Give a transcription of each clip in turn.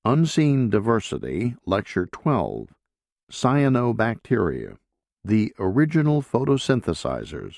Unseen Diversity, Lecture 12, Cyanobacteria, the Original Photosynthesizers.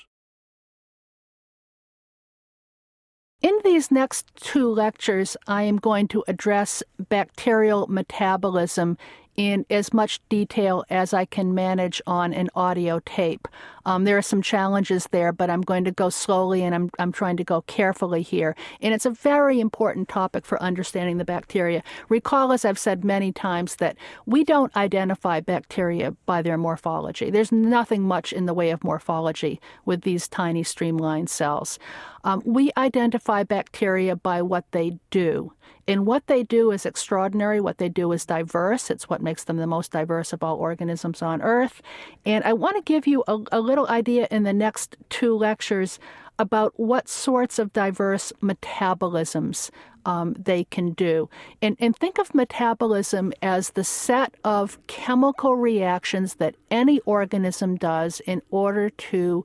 In these next two lectures, I am going to address bacterial metabolism in as much detail as I can manage on an audio tape. There are some challenges there, but I'm going to go slowly and I'm trying to go carefully here. And it's a very important topic for understanding the bacteria. Recall, as I've said many times, that we don't identify bacteria by their morphology. There's nothing much in the way of morphology with these tiny streamlined cells. We identify bacteria by what they do. And what they do is extraordinary. What they do is diverse. It's what makes them the most diverse of all organisms on Earth. And I want to give you a little idea in the next two lectures about what sorts of diverse metabolisms they can do. And think of metabolism as the set of chemical reactions that any organism does in order to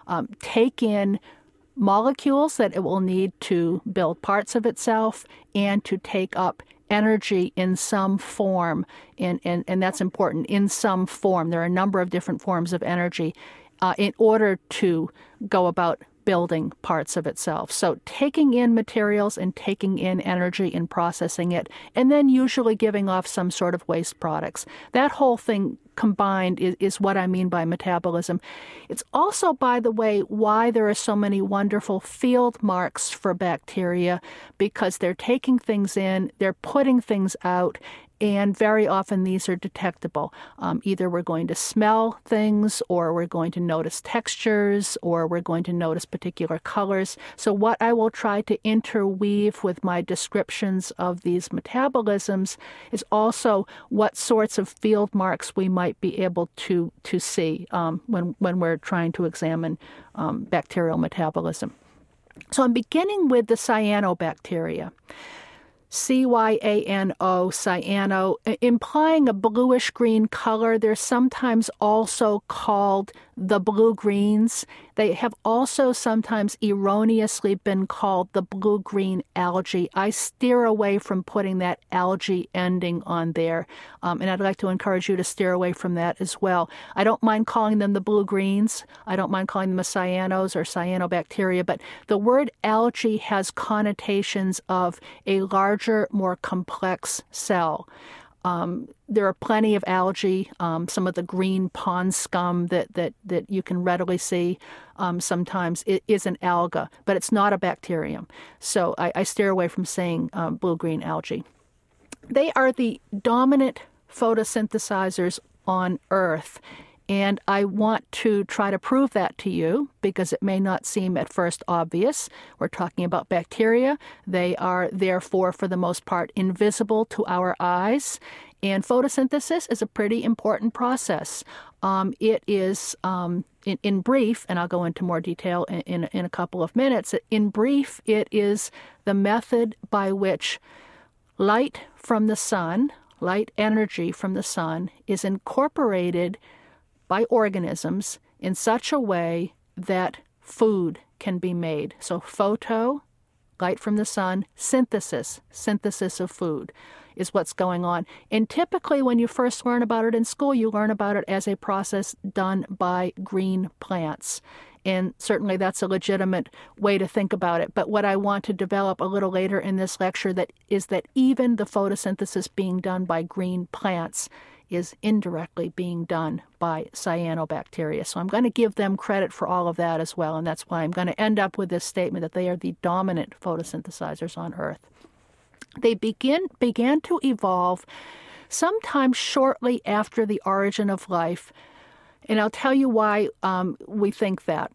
take in molecules that it will need to build parts of itself and to take up energy in some form. And that's important, in some form. There are a number of different forms of energy in order to go about building parts of itself. So taking in materials and taking in energy and processing it, and then usually giving off some sort of waste products. That whole thing combined is what I mean by metabolism. It's also, by the way, why there are so many wonderful field marks for bacteria, because they're taking things in, they're putting things out, and very often these are detectable. Either we're going to smell things, or we're going to notice textures, or we're going to notice particular colors. So what I will try to interweave with my descriptions of these metabolisms is also what sorts of field marks we might be able to see when we're trying to examine bacterial metabolism. So I'm beginning with the cyanobacteria. cyano, cyano, implying a bluish-green color. They're sometimes also called the blue-greens. They have also sometimes erroneously been called the blue-green algae. I steer away from putting that algae ending on there, and I'd like to encourage you to steer away from that as well. I don't mind calling them the blue-greens. I don't mind calling them the cyanos or cyanobacteria, but the word algae has connotations of a larger, more complex cell. There are plenty of algae, some of the green pond scum that you can readily see sometimes it is an alga, but it's not a bacterium. So I steer away from saying blue-green algae. They are the dominant photosynthesizers on Earth. And I want to try to prove that to you because it may not seem at first obvious. We're talking about bacteria. They are therefore, for the most part, invisible to our eyes. And photosynthesis is a pretty important process. It is, in brief, and I'll go into more detail in a couple of minutes, in brief, it is the method by which light from the sun, light energy from the sun, is incorporated by organisms in such a way that food can be made. So photo, light from the sun, synthesis of food is what's going on. And typically when you first learn about it in school, you learn about it as a process done by green plants. And certainly that's a legitimate way to think about it. But what I want to develop a little later in this lecture is that even the photosynthesis being done by green plants is indirectly being done by cyanobacteria. So I'm going to give them credit for all of that as well, and that's why I'm going to end up with this statement that they are the dominant photosynthesizers on Earth. They began to evolve sometime shortly after the origin of life, and I'll tell you why we think that.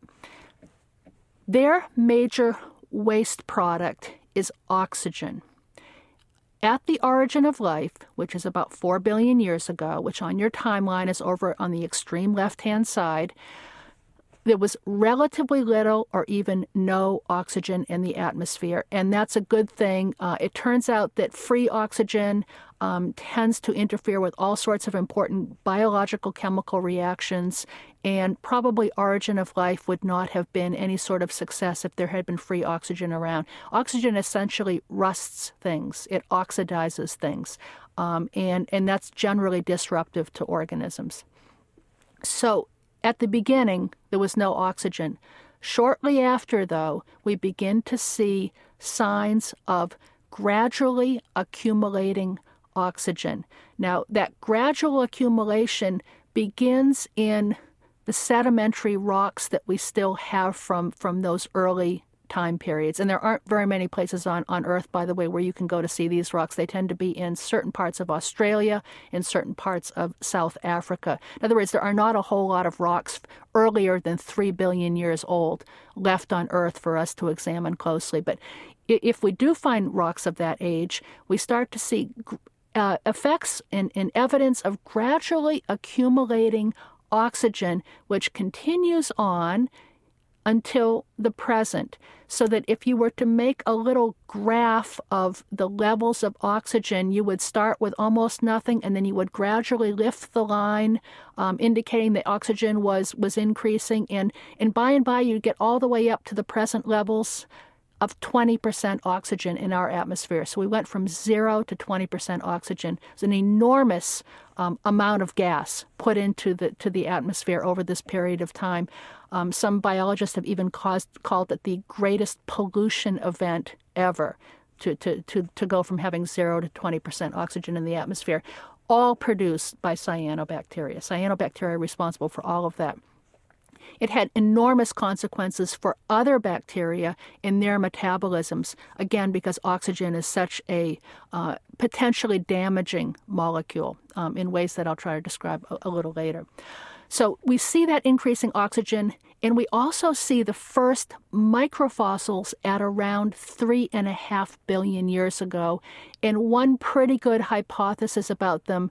Their major waste product is oxygen. At the origin of life, which is about 4 billion years ago, which on your timeline is over on the extreme left-hand side, there was relatively little or even no oxygen in the atmosphere, and that's a good thing. It turns out that free oxygen tends to interfere with all sorts of important biological chemical reactions, and probably origin of life would not have been any sort of success if there had been free oxygen around. Oxygen essentially rusts things. It oxidizes things, and that's generally disruptive to organisms. So at the beginning, there was no oxygen. Shortly after, though, we begin to see signs of gradually accumulating oxygen. Now, that gradual accumulation begins in the sedimentary rocks that we still have from those early time periods. And there aren't very many places on Earth, by the way, where you can go to see these rocks. They tend to be in certain parts of Australia, in certain parts of South Africa. In other words, there are not a whole lot of rocks earlier than 3 billion years old left on Earth for us to examine closely. But if we do find rocks of that age, we start to see effects and evidence of gradually accumulating oxygen, which continues on until the present. So that if you were to make a little graph of the levels of oxygen, you would start with almost nothing, and then you would gradually lift the line, indicating that oxygen was increasing, and by you'd get all the way up to the present levels of 20% oxygen in our atmosphere. So we went from 0 to 20% oxygen. It's an enormous amount of gas put into the atmosphere over this period of time. Some biologists have even called it the greatest pollution event ever, to go from having 0 to 20% oxygen in the atmosphere, all produced by cyanobacteria. Cyanobacteria are responsible for all of that. It had enormous consequences for other bacteria in their metabolisms, again, because oxygen is such a potentially damaging molecule in ways that I'll try to describe a little later. So we see that increasing oxygen, and we also see the first microfossils at around 3.5 billion years ago. And one pretty good hypothesis about them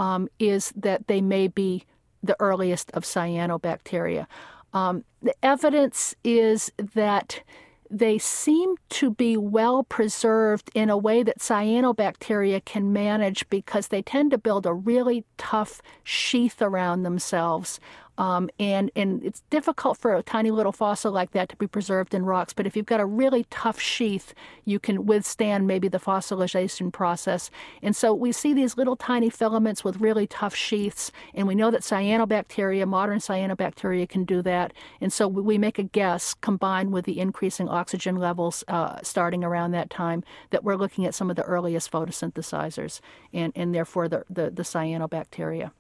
is that they may be the earliest of cyanobacteria. The evidence is that they seem to be well preserved in a way that cyanobacteria can manage, because they tend to build a really tough sheath around themselves. And it's difficult for a tiny little fossil like that to be preserved in rocks. But if you've got a really tough sheath, you can withstand maybe the fossilization process. And so we see these little tiny filaments with really tough sheaths. And we know that cyanobacteria, modern cyanobacteria, can do that. And so we make a guess, combined with the increasing oxygen levels starting around that time, that we're looking at some of the earliest photosynthesizers and therefore the cyanobacteria.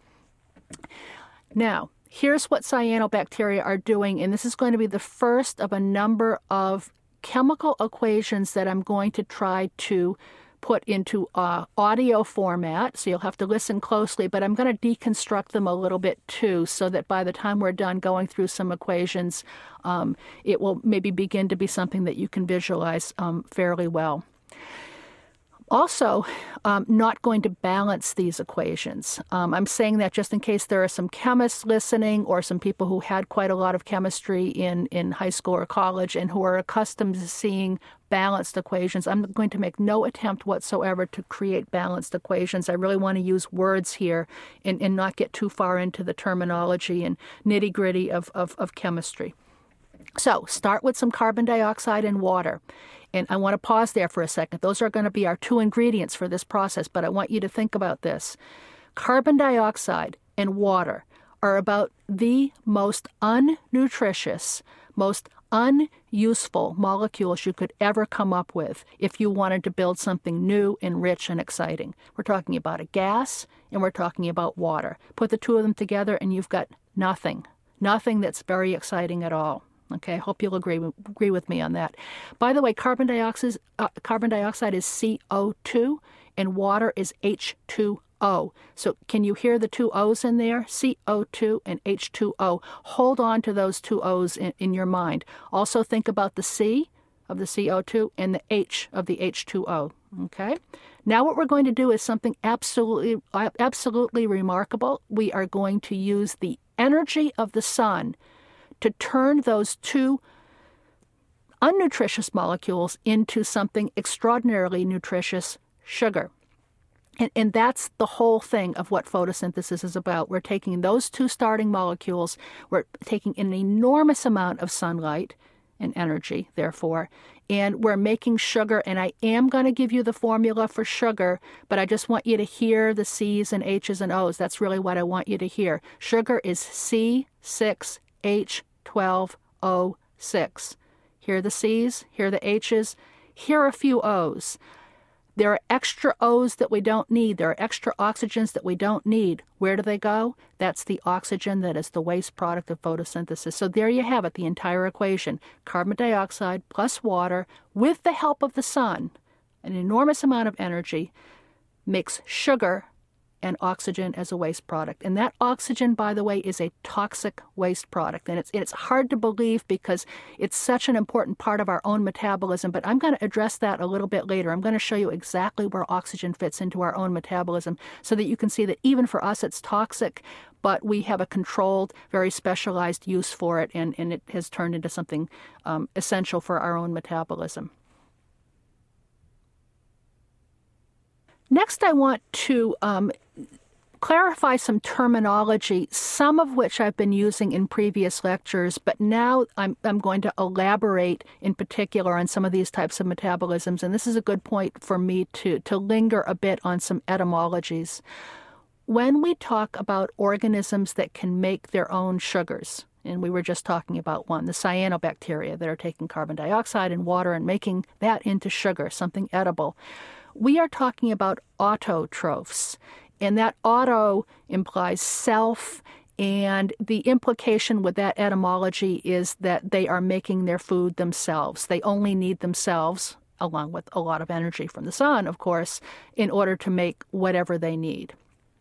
Now, here's what cyanobacteria are doing, and this is going to be the first of a number of chemical equations that I'm going to try to put into audio format, so you'll have to listen closely, but I'm going to deconstruct them a little bit too, so that by the time we're done going through some equations, it will maybe begin to be something that you can visualize fairly well. Also, not going to balance these equations. I'm saying that just in case there are some chemists listening, or some people who had quite a lot of chemistry in high school or college and who are accustomed to seeing balanced equations. I'm going to make no attempt whatsoever to create balanced equations. I really want to use words here and not get too far into the terminology and nitty-gritty of chemistry. So start with some carbon dioxide and water. And I want to pause there for a second. Those are going to be our two ingredients for this process, but I want you to think about this. Carbon dioxide and water are about the most unnutritious, most unuseful molecules you could ever come up with if you wanted to build something new and rich and exciting. We're talking about a gas, and we're talking about water. Put the two of them together and you've got nothing that's very exciting at all. Okay, I hope you'll agree with me on that. By the way, carbon dioxide is CO2 and water is H2O. So can you hear the two O's in there? CO2 and H2O. Hold on to those two O's in your mind. Also think about the C of the CO2 and the H of the H2O. Okay? Now what we're going to do is something absolutely remarkable. We are going to use the energy of the sun to turn those two unnutritious molecules into something extraordinarily nutritious, sugar. And that's the whole thing of what photosynthesis is about. We're taking those two starting molecules, we're taking an enormous amount of sunlight and energy, therefore, and we're making sugar. And I am going to give you the formula for sugar, but I just want you to hear the C's and H's and O's. That's really what I want you to hear. Sugar is C6H12O6. Hear the C's, hear the H's, hear a few O's. There are extra O's that we don't need. There are extra oxygens that we don't need. Where do they go? That's the oxygen that is the waste product of photosynthesis. So there you have it, the entire equation. Carbon dioxide plus water with the help of the sun, an enormous amount of energy, makes sugar and oxygen as a waste product. And that oxygen, by the way, is a toxic waste product. And it's hard to believe because it's such an important part of our own metabolism, but I'm going to address that a little bit later. I'm going to show you exactly where oxygen fits into our own metabolism so that you can see that even for us it's toxic, but we have a controlled, very specialized use for it, and it has turned into something essential for our own metabolism. Next, I want to clarify some terminology, some of which I've been using in previous lectures, but now I'm going to elaborate in particular on some of these types of metabolisms, and this is a good point for me to linger a bit on some etymologies. When we talk about organisms that can make their own sugars, and we were just talking about one, the cyanobacteria that are taking carbon dioxide and water and making that into sugar, something edible, we are talking about autotrophs, and that auto implies self, and the implication with that etymology is that they are making their food themselves. They only need themselves, along with a lot of energy from the sun, of course, in order to make whatever they need.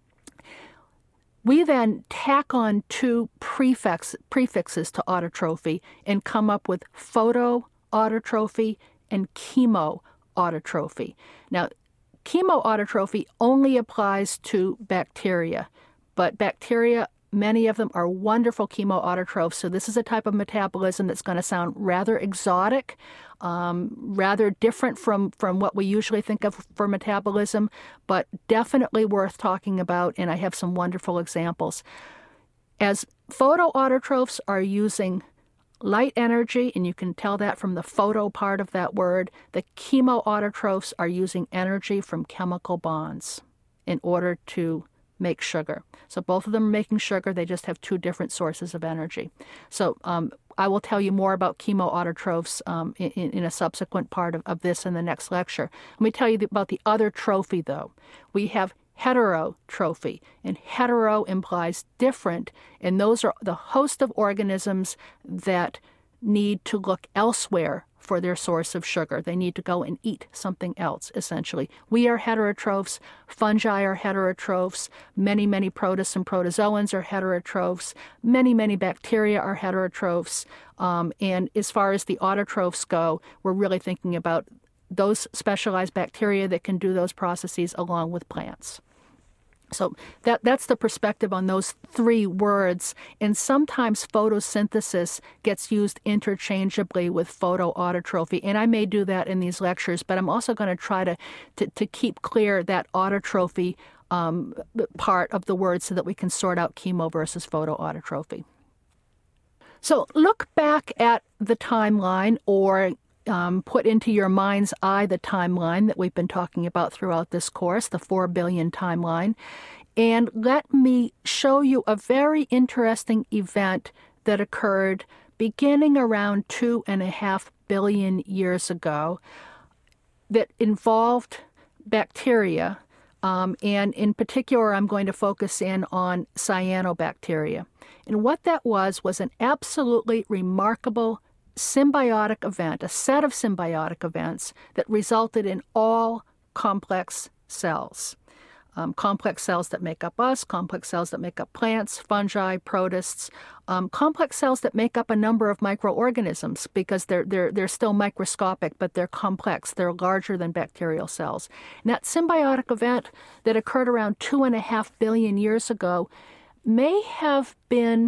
We then tack on two prefixes to autotrophy and come up with photoautotrophy and chemoautotrophy. Now, chemoautotrophy only applies to bacteria, but bacteria, many of them are wonderful chemoautotrophs, so this is a type of metabolism that's going to sound rather exotic, rather different from what we usually think of for metabolism, but definitely worth talking about, and I have some wonderful examples. As photoautotrophs are using light energy, and you can tell that from the photo part of that word, the chemoautotrophs are using energy from chemical bonds in order to make sugar. So both of them are making sugar, they just have two different sources of energy. So I will tell you more about chemoautotrophs in a subsequent part of this in the next lecture. Let me tell you about the other trophy, though. We have heterotrophy, and hetero implies different, and those are the host of organisms that need to look elsewhere for their source of sugar. They need to go and eat something else, essentially. We are heterotrophs, fungi are heterotrophs, many protists and protozoans are heterotrophs, many bacteria are heterotrophs, and as far as the autotrophs go, we're really thinking about those specialized bacteria that can do those processes along with plants. So that's the perspective on those three words, and sometimes photosynthesis gets used interchangeably with photoautotrophy, and I may do that in these lectures, but I'm also going to try to keep clear that autotrophy part of the word so that we can sort out chemo versus photoautotrophy. So look back at the timeline, or put into your mind's eye the timeline that we've been talking about throughout this course, the 4 billion timeline, and let me show you a very interesting event that occurred beginning around 2.5 billion years ago that involved bacteria, and in particular I'm going to focus in on cyanobacteria. And what that was an absolutely remarkable symbiotic event, a set of symbiotic events that resulted in all complex cells. Complex cells that make up us, complex cells that make up plants, fungi, protists, complex cells that make up a number of microorganisms because they're still microscopic, but they're complex. They're larger than bacterial cells. And that symbiotic event that occurred around 2.5 billion years ago may have been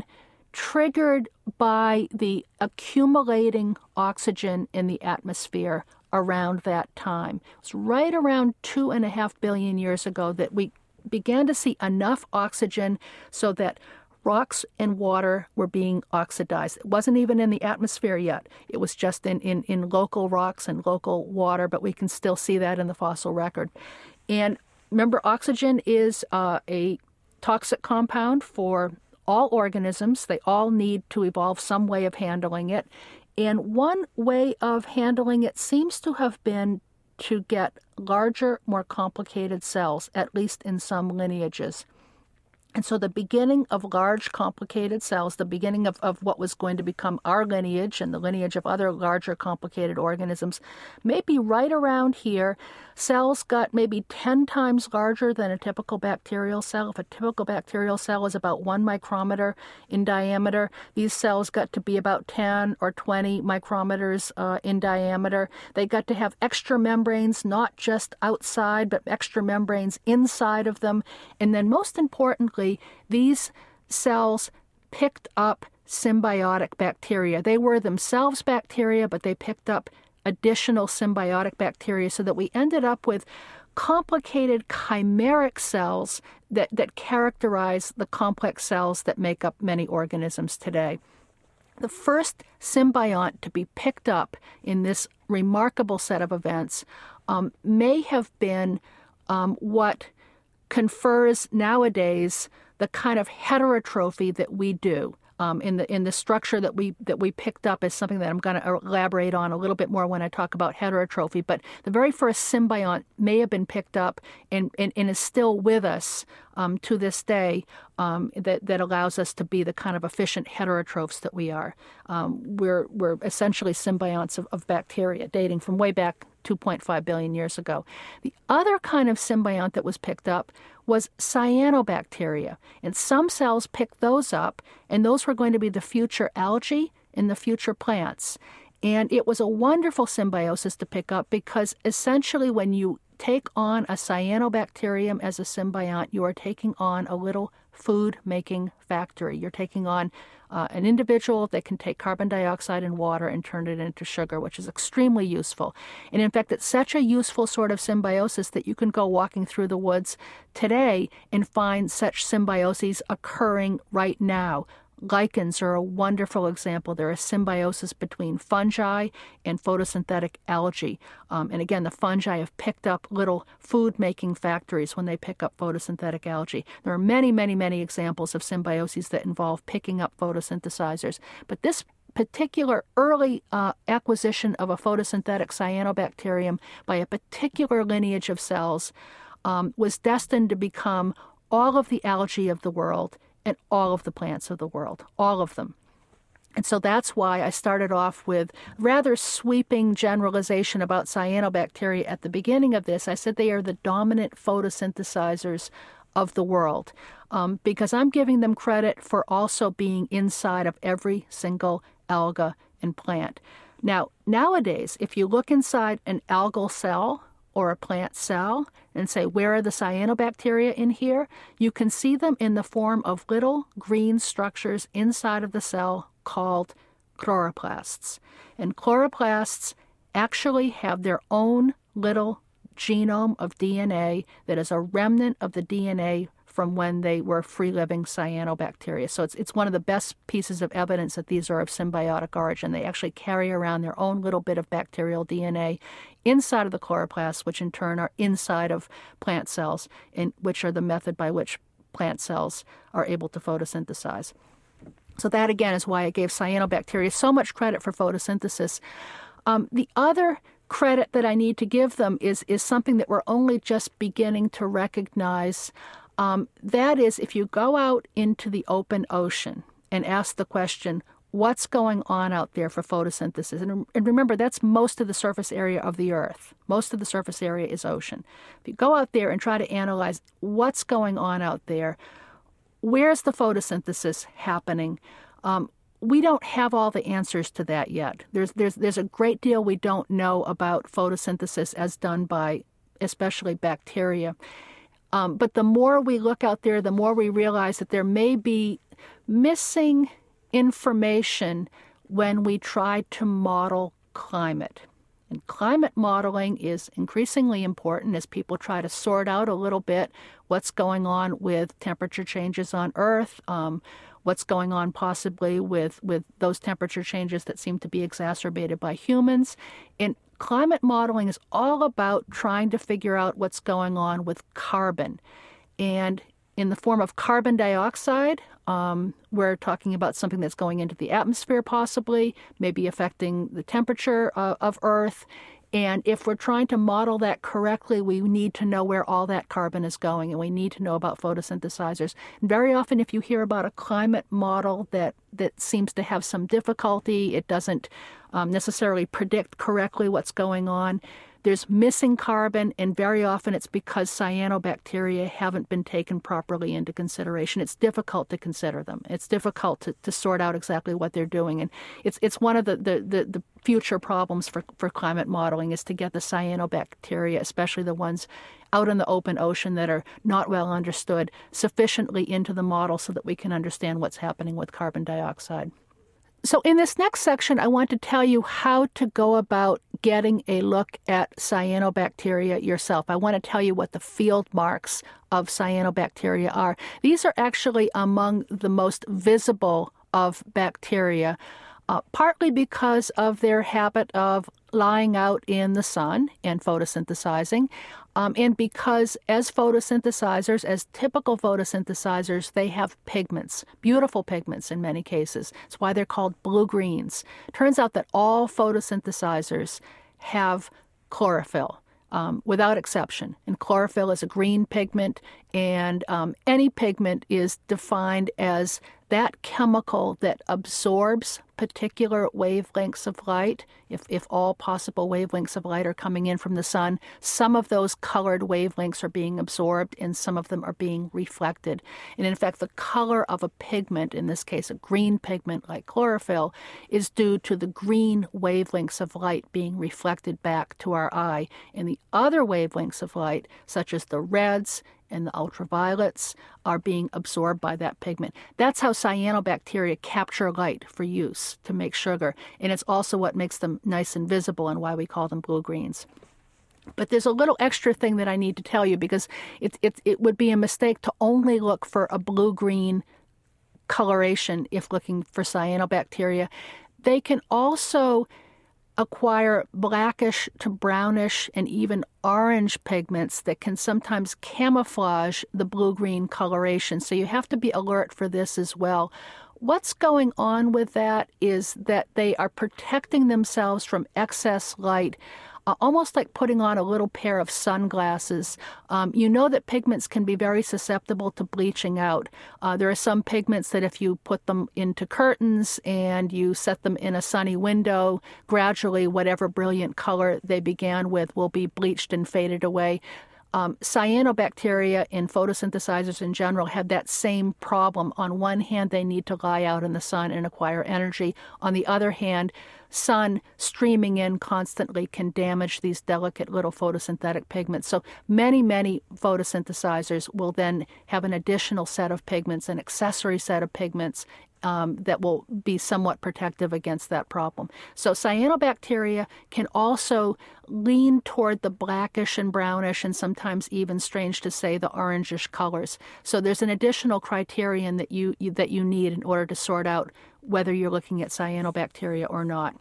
triggered by the accumulating oxygen in the atmosphere around that time. It was right around 2.5 billion years ago that we began to see enough oxygen so that rocks and water were being oxidized. It wasn't even in the atmosphere yet. It was just in local rocks and local water, but we can still see that in the fossil record. And remember, oxygen is a toxic compound for all organisms. They all need to evolve some way of handling it. And one way of handling it seems to have been to get larger, more complicated cells, at least in some lineages. And so the beginning of large, complicated cells, the beginning of what was going to become our lineage and the lineage of other larger, complicated organisms, may be right around here. Cells got maybe 10 times larger than a typical bacterial cell. If a typical bacterial cell is about 1 micrometer in diameter, these cells got to be about 10 or 20 micrometers in diameter. They got to have extra membranes, not just outside, but extra membranes inside of them. And then most importantly, these cells picked up symbiotic bacteria. They were themselves bacteria, but they picked up additional symbiotic bacteria so that we ended up with complicated chimeric cells that characterize the complex cells that make up many organisms today. The first symbiont to be picked up in this remarkable set of events may have been what confers nowadays the kind of heterotrophy that we do in the structure that we picked up is something that I'm going to elaborate on a little bit more when I talk about heterotrophy. But the very first symbiont may have been picked up and is still with us to this day that allows us to be the kind of efficient heterotrophs that we are. We're essentially symbionts of bacteria dating from way back 2.5 billion years ago. The other kind of symbiont that was picked up was cyanobacteria. And some cells picked those up, and those were going to be the future algae and the future plants. And it was a wonderful symbiosis to pick up because essentially when you take on a cyanobacterium as a symbiont, you are taking on a little food-making factory. You're taking on an individual that can take carbon dioxide and water and turn it into sugar, which is extremely useful. And in fact, it's such a useful sort of symbiosis that you can go walking through the woods today and find such symbioses occurring right now. Lichens are a wonderful example. They're a symbiosis between fungi and photosynthetic algae. And again, the fungi have picked up little food-making factories when they pick up photosynthetic algae. There are many, many, many examples of symbioses that involve picking up photosynthesizers. But this particular early acquisition of a photosynthetic cyanobacterium by a particular lineage of cells was destined to become all of the algae of the world and all of the plants of the world, all of them. And so that's why I started off with rather sweeping generalization about cyanobacteria at the beginning of this. I said they are the dominant photosynthesizers of the world because I'm giving them credit for also being inside of every single alga and plant. Now, nowadays, if you look inside an algal cell or a plant cell and say, where are the cyanobacteria in here? You can see them in the form of little green structures inside of the cell called chloroplasts. And chloroplasts actually have their own little genome of DNA that is a remnant of the DNA from when they were free-living cyanobacteria. So it's one of the best pieces of evidence that these are of symbiotic origin. They actually carry around their own little bit of bacterial DNA inside of the chloroplasts, which in turn are inside of plant cells, which are the method by which plant cells are able to photosynthesize. So that, again, is why I gave cyanobacteria so much credit for photosynthesis. The other credit that I need to give them is something that we're only just beginning to recognize. That is, if you go out into the open ocean and ask the question, what's going on out there for photosynthesis? And remember, that's most of the surface area of the Earth. Most of the surface area is ocean. If you go out there and try to analyze what's going on out there, where's the photosynthesis happening? We don't have all the answers to that yet. There's a great deal we don't know about photosynthesis as done by especially bacteria. But the more we look out there, the more we realize that there may be missing information when we try to model climate. And climate modeling is increasingly important as people try to sort out a little bit what's going on with temperature changes on Earth, what's going on possibly with those temperature changes that seem to be exacerbated by humans. And climate modeling is all about trying to figure out what's going on with carbon. And in the form of carbon dioxide, we're talking about something that's going into the atmosphere possibly, maybe affecting the temperature of Earth. And if we're trying to model that correctly, we need to know where all that carbon is going, and we need to know about photosynthesizers. And very often, if you hear about a climate model that seems to have some difficulty, it doesn't necessarily predict correctly what's going on, there's missing carbon, and very often it's because cyanobacteria haven't been taken properly into consideration. It's difficult to consider them. It's difficult to sort out exactly what they're doing. And it's one of the future problems for climate modeling is to get the cyanobacteria, especially the ones out in the open ocean that are not well understood, sufficiently into the model so that we can understand what's happening with carbon dioxide. So in this next section, I want to tell you how to go about getting a look at cyanobacteria yourself. I want to tell you what the field marks of cyanobacteria are. These are actually among the most visible of bacteria, partly because of their habit of lying out in the sun and photosynthesizing, and because as photosynthesizers, as typical photosynthesizers, they have pigments, beautiful pigments in many cases. That's why they're called blue-greens. Turns out that all photosynthesizers have chlorophyll, without exception. And chlorophyll is a green pigment, and any pigment is defined as that chemical that absorbs particular wavelengths of light. If all possible wavelengths of light are coming in from the sun, some of those colored wavelengths are being absorbed and some of them are being reflected. And in fact, the color of a pigment, in this case a green pigment like chlorophyll, is due to the green wavelengths of light being reflected back to our eye. And the other wavelengths of light, such as the reds and the ultraviolets, are being absorbed by that pigment. That's how cyanobacteria capture light for use to make sugar, and it's also what makes them nice and visible and why we call them blue-greens. But there's a little extra thing that I need to tell you, because it would be a mistake to only look for a blue-green coloration if looking for cyanobacteria. They can also acquire blackish to brownish and even orange pigments that can sometimes camouflage the blue-green coloration. So you have to be alert for this as well. What's going on with that is that they are protecting themselves from excess light, almost like putting on a little pair of sunglasses. You know that pigments can be very susceptible to bleaching out. There are some pigments that if you put them into curtains and you set them in a sunny window, gradually whatever brilliant color they began with will be bleached and faded away. Cyanobacteria and photosynthesizers in general have that same problem. On one hand, they need to lie out in the sun and acquire energy. On the other hand, sun streaming in constantly can damage these delicate little photosynthetic pigments. So many photosynthesizers will then have an additional set of pigments, an accessory set of pigments, that will be somewhat protective against that problem. So cyanobacteria can also lean toward the blackish and brownish and sometimes even, strange to say, the orangish colors. So there's an additional criterion that you need in order to sort out whether you're looking at cyanobacteria or not.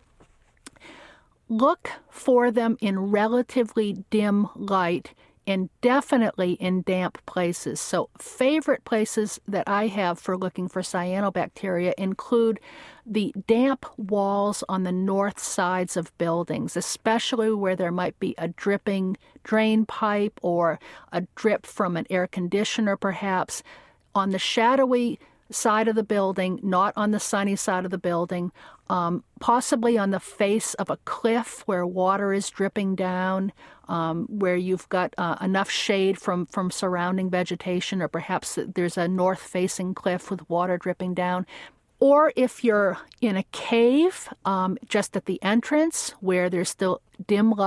Look for them in relatively dim light and definitely in damp places. So favorite places that I have for looking for cyanobacteria include the damp walls on the north sides of buildings, especially where there might be a dripping drain pipe or a drip from an air conditioner perhaps. On the shadowy side of the building, not on the sunny side of the building, possibly on the face of a cliff where water is dripping down, where you've got enough shade from surrounding vegetation, or perhaps there's a north-facing cliff with water dripping down. Or if you're in a cave, just at the entrance where there's still dim light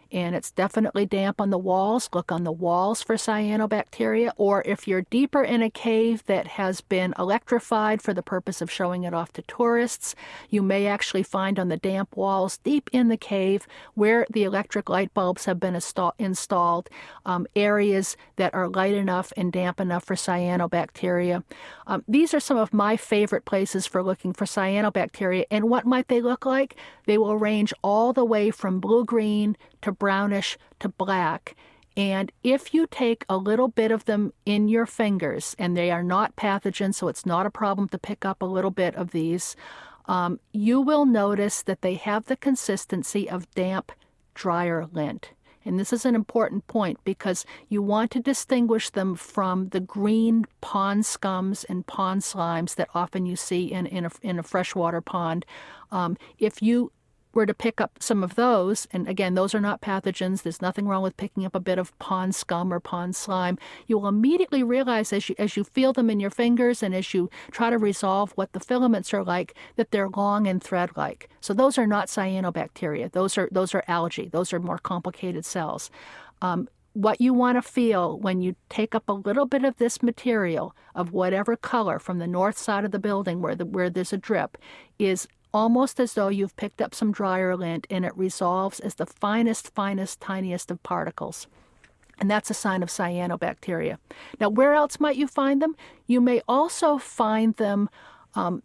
and it's definitely damp on the walls. Look on the walls for cyanobacteria, or if you're deeper in a cave that has been electrified for the purpose of showing it off to tourists, you may actually find on the damp walls deep in the cave where the electric light bulbs have been installed, areas that are light enough and damp enough for cyanobacteria. These are some of my favorite places for looking for cyanobacteria. And what might they look like? They will range all the way from blue-green to brownish to black. And if you take a little bit of them in your fingers, and they are not pathogens, so it's not a problem to pick up a little bit of these, you will notice that they have the consistency of damp, drier lint. And this is an important point because you want to distinguish them from the green pond scums and pond slimes that often you see in a freshwater pond. If you were to pick up some of those, and again, those are not pathogens, there's nothing wrong with picking up a bit of pond scum or pond slime, you will immediately realize as you feel them in your fingers and as you try to resolve what the filaments are like, that they're long and thread-like. So those are not cyanobacteria. Those are algae. Those are more complicated cells. What you want to feel when you take up a little bit of this material of whatever color from the north side of the building where there's a drip is almost as though you've picked up some dryer lint and it resolves as the finest, tiniest of particles. And that's a sign of cyanobacteria. Now, where else might you find them? You may also find them on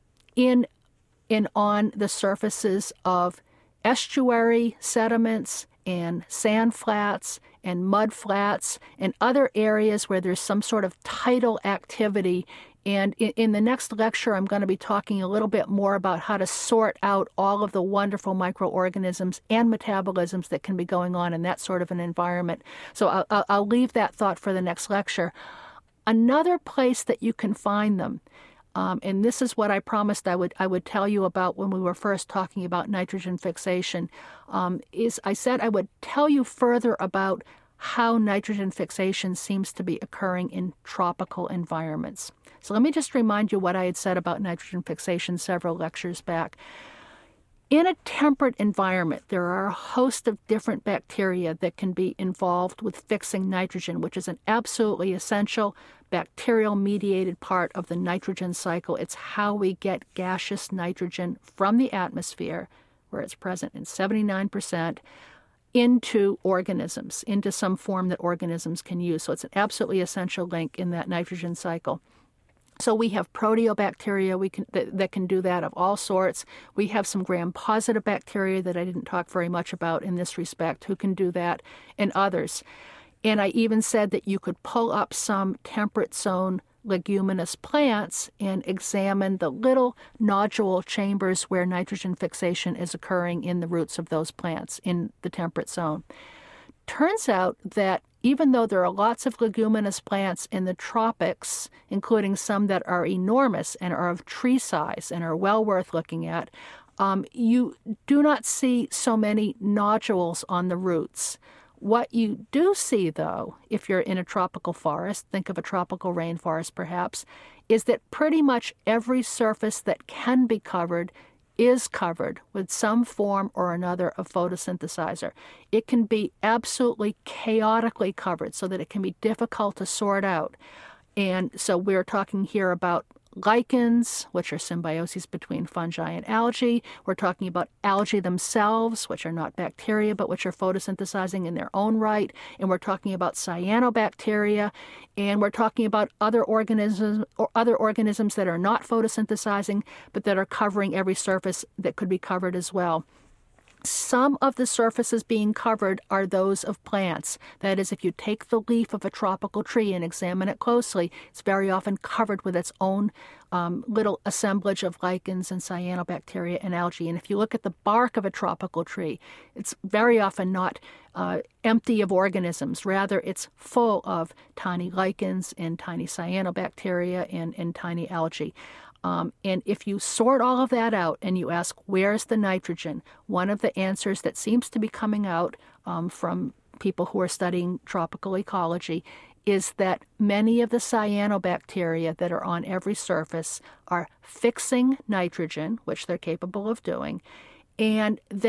the surfaces of estuary sediments and sand flats and mud flats and other areas where there's some sort of tidal activity. And in the next lecture, I'm going to be talking a little bit more about how to sort out all of the wonderful microorganisms and metabolisms that can be going on in that sort of an environment. So I'll leave that thought for the next lecture. Another place that you can find them, and this is what I promised I would tell you about when we were first talking about nitrogen fixation, is I said I would tell you further about how nitrogen fixation seems to be occurring in tropical environments. So let me just remind you what I had said about nitrogen fixation several lectures back. In a temperate environment, there are a host of different bacteria that can be involved with fixing nitrogen, which is an absolutely essential bacterial-mediated part of the nitrogen cycle. It's how we get gaseous nitrogen from the atmosphere, where it's present in 79%, into organisms, into some form that organisms can use. So it's an absolutely essential link in that nitrogen cycle. So we have proteobacteria that can do that of all sorts. We have some gram-positive bacteria that I didn't talk very much about in this respect who can do that, and others. And I even said that you could pull up some temperate zone leguminous plants and examine the little nodule chambers where nitrogen fixation is occurring in the roots of those plants in the temperate zone. Turns out that even though there are lots of leguminous plants in the tropics, including some that are enormous and are of tree size and are well worth looking at, you do not see so many nodules on the roots. What you do see, though, if you're in a tropical forest, think of a tropical rainforest perhaps, is that pretty much every surface that can be covered is covered with some form or another of photosynthesizer. It can be absolutely chaotically covered so that it can be difficult to sort out. And so we're talking here about lichens, which are symbioses between fungi and algae. We're talking about algae themselves, which are not bacteria, but which are photosynthesizing in their own right. And we're talking about cyanobacteria. And we're talking about other organisms that are not photosynthesizing, but that are covering every surface that could be covered as well. Some of the surfaces being covered are those of plants. That is, if you take the leaf of a tropical tree and examine it closely, it's very often covered with its own little assemblage of lichens and cyanobacteria and algae. And if you look at the bark of a tropical tree, it's very often not empty of organisms. Rather, it's full of tiny lichens and tiny cyanobacteria and tiny algae. And if you sort all of that out and you ask, where's the nitrogen? One of the answers that seems to be coming out from people who are studying tropical ecology is that many of the cyanobacteria that are on every surface are fixing nitrogen, which they're capable of doing, and then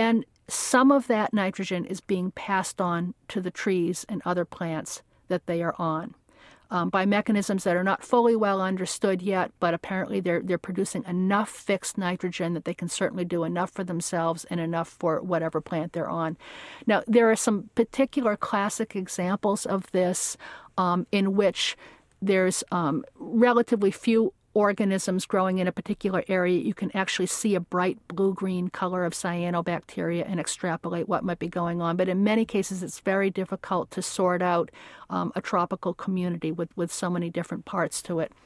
some of that nitrogen is being passed on to the trees and other plants that they are on. By mechanisms that are not fully well understood yet, but apparently they're producing enough fixed nitrogen that they can certainly do enough for themselves and enough for whatever plant they're on. Now, there are some particular classic examples of this in which there's relatively few organisms growing in a particular area. You can actually see a bright blue-green color of cyanobacteria and extrapolate what might be going on. But in many cases, it's very difficult to sort out a tropical community with so many different parts to it.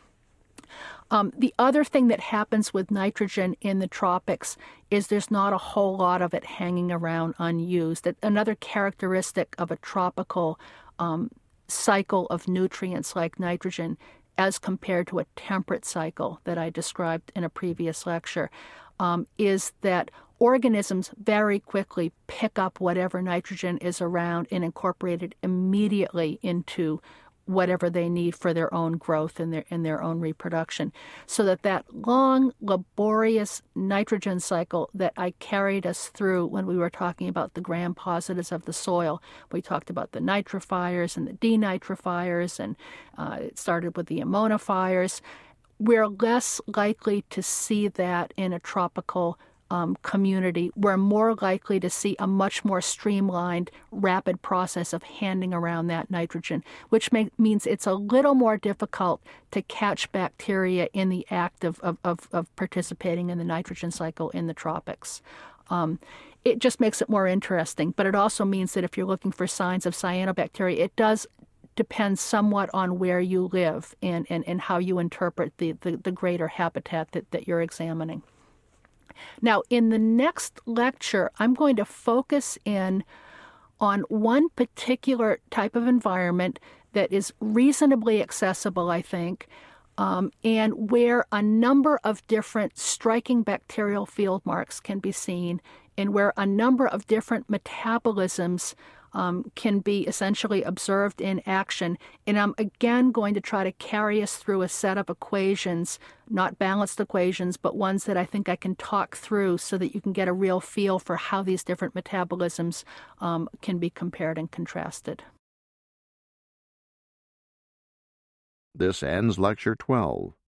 The other thing that happens with nitrogen in the tropics is there's not a whole lot of it hanging around unused. Another characteristic of a tropical cycle of nutrients like nitrogen as compared to a temperate cycle that I described in a previous lecture, is that organisms very quickly pick up whatever nitrogen is around and incorporate it immediately into whatever they need for their own growth and their own reproduction. So that long, laborious nitrogen cycle that I carried us through when we were talking about the gram-positives of the soil, we talked about the nitrifiers and the denitrifiers, and it started with the ammonifiers. We're less likely to see that in a tropical community. We're more likely to see a much more streamlined, rapid process of handing around that nitrogen, which means it's a little more difficult to catch bacteria in the act of participating in the nitrogen cycle in the tropics. It just makes it more interesting, but it also means that if you're looking for signs of cyanobacteria, it does depend somewhat on where you live and how you interpret the greater habitat that you're examining. Now, in the next lecture, I'm going to focus in on one particular type of environment that is reasonably accessible, I think, and where a number of different striking bacterial field marks can be seen, and where a number of different metabolisms can be essentially observed in action. And I'm again going to try to carry us through a set of equations, not balanced equations, but ones that I think I can talk through so that you can get a real feel for how these different metabolisms can be compared and contrasted. This ends Lecture 12.